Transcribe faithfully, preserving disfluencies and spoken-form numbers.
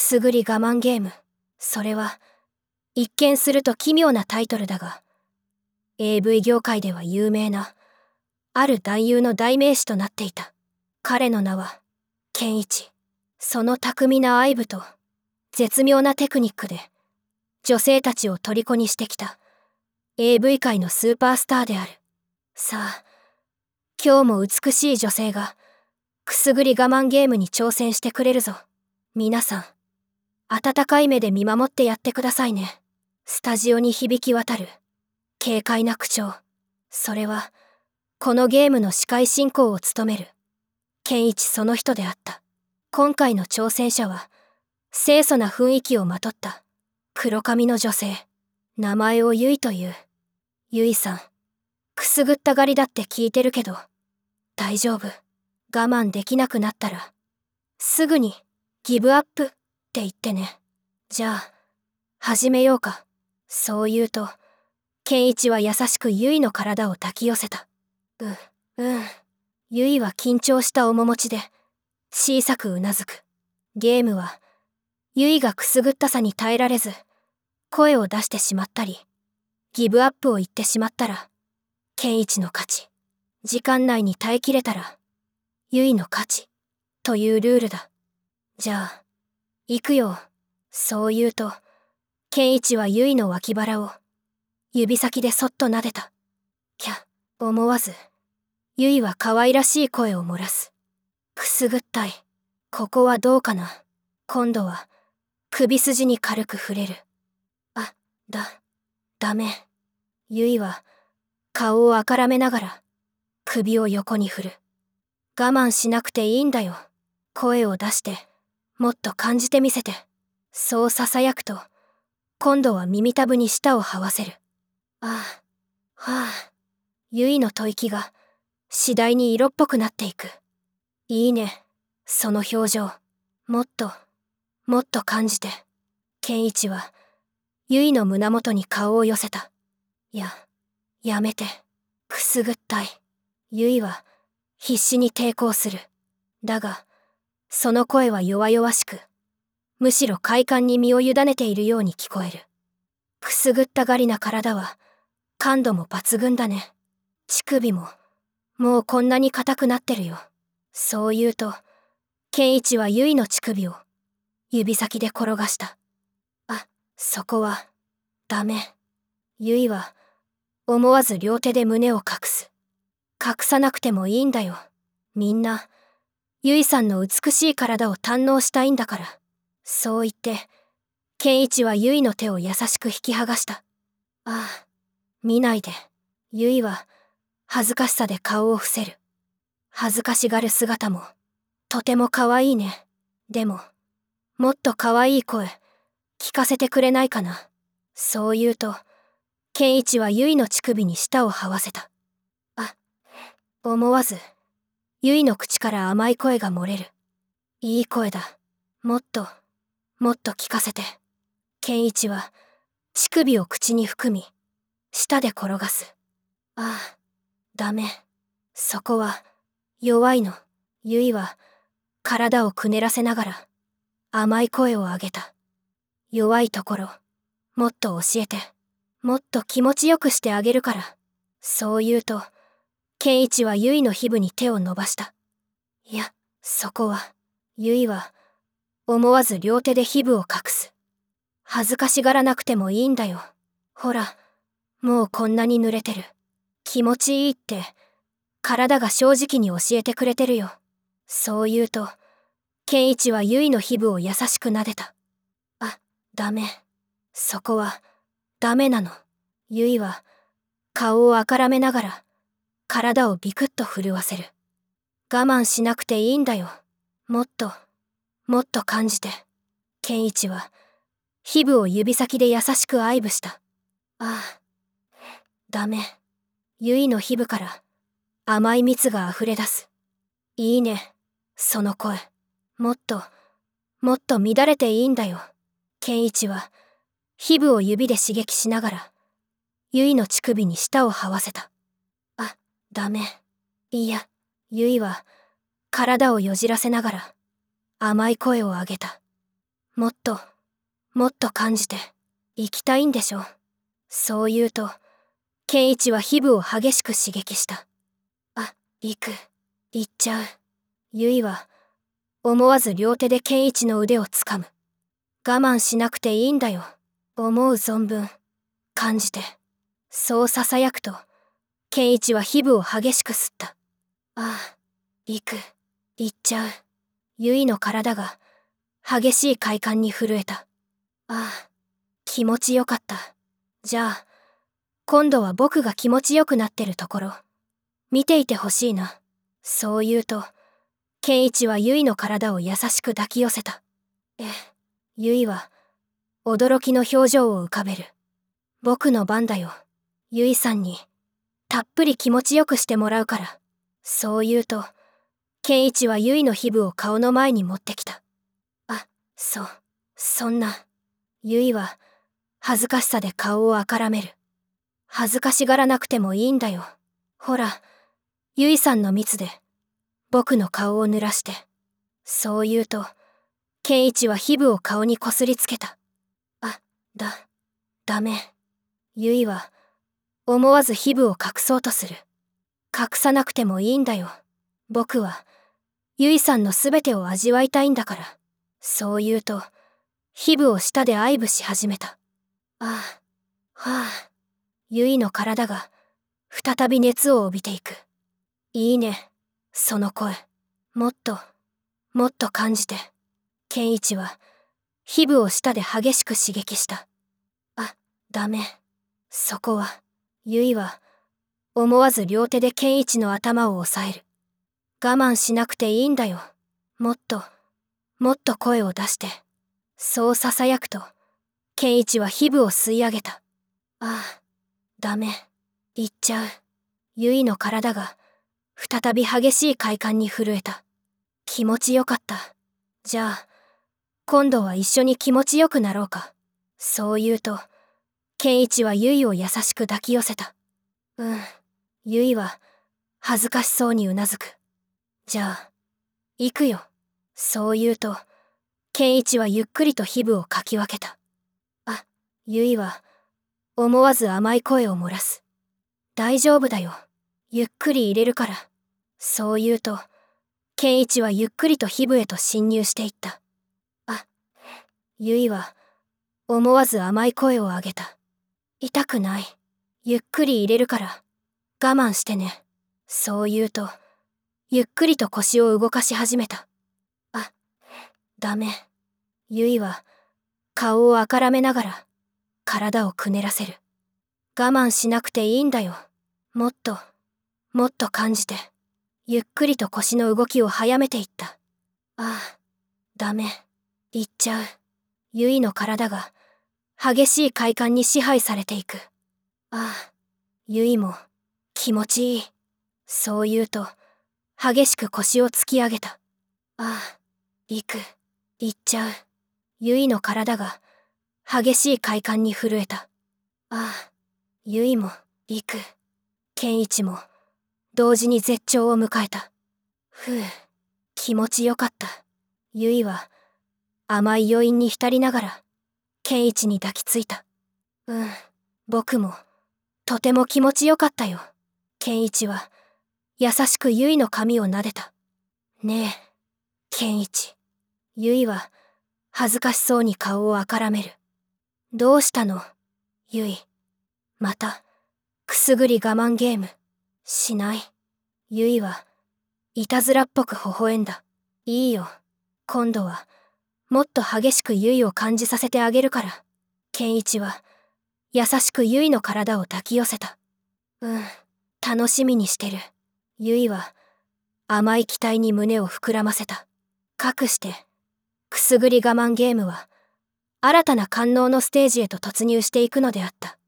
すぐり我慢ゲーム。それは、一見すると奇妙なタイトルだが、エーブイ 業界では有名な、ある男優の代名詞となっていた。彼の名は、ケンイチ。その巧みな愛舞と、絶妙なテクニックで、女性たちを虜にしてきた、エーブイ 界のスーパースターである。さあ、今日も美しい女性が、くすぐり我慢ゲームに挑戦してくれるぞ。皆さん、温かい目で見守ってやってくださいね。スタジオに響き渡る、軽快な口調。それは、このゲームの司会進行を務める、ケンイチその人であった。今回の挑戦者は、清楚な雰囲気をまとった、黒髪の女性。名前をユイという。ユイさん、くすぐったがりだって聞いてるけど、大丈夫。我慢できなくなったら、すぐに、ギブアップって言ってね。じゃあ、始めようか。そう言うと、ケンイチは優しくユイの体を抱き寄せた。う、うん。ユイは緊張した面持ちで、小さくうなずく。ゲームは、ユイがくすぐったさに耐えられず、声を出してしまったり、ギブアップを言ってしまったら、ケンイチの勝ち。時間内に耐えきれたら、ユイの勝ち。というルールだ。じゃあ、行くよ。そう言うと、ケンイチはユイの脇腹を、指先でそっと撫でた。キャ、思わず、ユイは可愛らしい声を漏らす。くすぐったい。ここはどうかな。今度は、首筋に軽く触れる。あ、だ、ダメ。ユイは、顔をあからめながら、首を横に振る。我慢しなくていいんだよ。声を出して、もっと感じてみせて。そう囁くと、今度は耳たぶに舌を這わせる。ああ、はあ。ユイの吐息が、次第に色っぽくなっていく。いいね、その表情。もっと、もっと感じて。ケンイチは、ユイの胸元に顔を寄せた。や、やめて。くすぐったい。ユイは、必死に抵抗する。だが、その声は弱々しく、むしろ快感に身を委ねているように聞こえる。くすぐったがりな体は、感度も抜群だね。乳首も、もうこんなに硬くなってるよ。そう言うと、ケンイチはユイの乳首を、指先で転がした。あ、そこは、ダメ。ユイは、思わず両手で胸を隠す。隠さなくてもいいんだよ。みんな、ユイさんの美しい体を堪能したいんだから。そう言って、ケンイチはユイの手を優しく引き剥がした。ああ、見ないで。ユイは、恥ずかしさで顔を伏せる。恥ずかしがる姿も、とても可愛いね。でも、もっと可愛い声、聞かせてくれないかな。そう言うと、ケンイチはユイの乳首に舌を這わせた。あ、思わず、ユイの口から甘い声が漏れる。いい声だ。もっと、もっと聞かせて。ケンイチは、乳首を口に含み、舌で転がす。ああ、ダメ。そこは、弱いの。ユイは、体をくねらせながら、甘い声を上げた。弱いところ、もっと教えて。もっと気持ちよくしてあげるから。そう言うと、ケンイチはユイの皮膚に手を伸ばした。いや、そこは、ユイは、思わず両手で皮膚を隠す。恥ずかしがらなくてもいいんだよ。ほら、もうこんなに濡れてる。気持ちいいって、体が正直に教えてくれてるよ。そう言うと、ケンイチはユイの皮膚を優しく撫でた。あ、ダメ。そこは、ダメなの。ユイは、顔をあからめながら、体をビクッと震わせる。我慢しなくていいんだよ。もっと、もっと感じて。ケンイチは、皮膚を指先で優しく愛撫した。ああ、ダメ。ユイの皮膚から、甘い蜜が溢れ出す。いいね、その声。もっと、もっと乱れていいんだよ。ケンイチは、皮膚を指で刺激しながら、ユイの乳首に舌を這わせた。あ、ダメ。いや、ユイは、体をよじらせながら、甘い声を上げた。 もっと、もっと感じて、行きたいんでしょ。そう言うと、健一は皮膚を激しく刺激した。あ、行く、行っちゃう。ゆいは、思わず両手で健一の腕をつかむ。我慢しなくていいんだよ。思う存分、感じて。そう囁くと、健一は皮膚を激しく吸った。ああ、行く、行っちゃう。ゆいの体が、激しい快感に震えた。ああ、気持ちよかった。じゃあ、今度は僕が気持ちよくなってるところ、見ていてほしいな。そう言うと、健一はゆいの体を優しく抱き寄せた。え、ゆいは、驚きの表情を浮かべる。僕の番だよ。ゆいさんに、たっぷり気持ちよくしてもらうから。そう言うと、健一はゆいの皮膚を顔の前に持ってきた。あ、そう、そんな。ゆいは、恥ずかしさで顔をあからめる。恥ずかしがらなくてもいいんだよ。ほら、ゆいさんの蜜で、僕の顔を濡らして。そう言うと、健一は皮膚を顔にこすりつけた。あ、だ、ダメ。ゆいは、思わず皮膚を隠そうとする。隠さなくてもいいんだよ。僕は、ゆいさんのすべてを味わいたいんだから。そう言うと、皮膚を舌で愛撫し始めた。ああ、はあ。ゆいの体が、再び熱を帯びていく。いいね、その声。もっと、もっと感じて。健一は、皮膚を舌で激しく刺激した。あ、ダメ。そこは、ゆいは、思わず両手で健一の頭を押さえる。我慢しなくていいんだよ。もっと、もっと声を出して。そう囁くと、健一は皮膚を吸い上げた。ああ、ダメ。行っちゃう。ゆいの体が、再び激しい快感に震えた。気持ちよかった。じゃあ、今度は一緒に気持ちよくなろうか。そう言うと、健一はゆいを優しく抱き寄せた。うん。ゆいは、恥ずかしそうにうなずく。じゃあ、行くよ。そう言うと、健一はゆっくりと皮膚をかき分けた。あ、ゆいは、思わず甘い声を漏らす。大丈夫だよ。ゆっくり入れるから。そう言うと、健一はゆっくりと皮膚へと侵入していった。あ、ゆいは、思わず甘い声を上げた。痛くない。ゆっくり入れるから、我慢してね。そう言うと、ゆっくりと腰を動かし始めた。あ、ダメ。ゆいは、顔をあからめながら、体をくねらせる。我慢しなくていいんだよ。もっと、もっと感じて。ゆっくりと腰の動きを早めていった。ああ、ダメ。行っちゃう。ゆいの体が、激しい快感に支配されていく。ああ、ゆいも、気持ちいい。そう言うと、激しく腰を突き上げた。ああ、行く、行っちゃう。ゆいの体が、激しい快感に震えた。ああ、ゆいも、行く。健一も、同時に絶頂を迎えた。ふう、気持ちよかった。ゆいは、甘い余韻に浸りながら、健一に抱きついた。うん、僕も、とても気持ちよかったよ。健一は、優しくゆいの髪を撫でた。ねえ、健一。ゆいは、恥ずかしそうに顔をあからめる。どうしたの、ゆい。また、くすぐり我慢ゲーム、しない。ゆいは、いたずらっぽく微笑んだ。いいよ。今度は、もっと激しくゆいを感じさせてあげるから。健一は、優しくゆいの体を抱き寄せた。うん、楽しみにしてる。ゆいは、甘い期待に胸を膨らませた。かくして、くすぐり我慢ゲームは、新たな官能のステージへと突入していくのであった。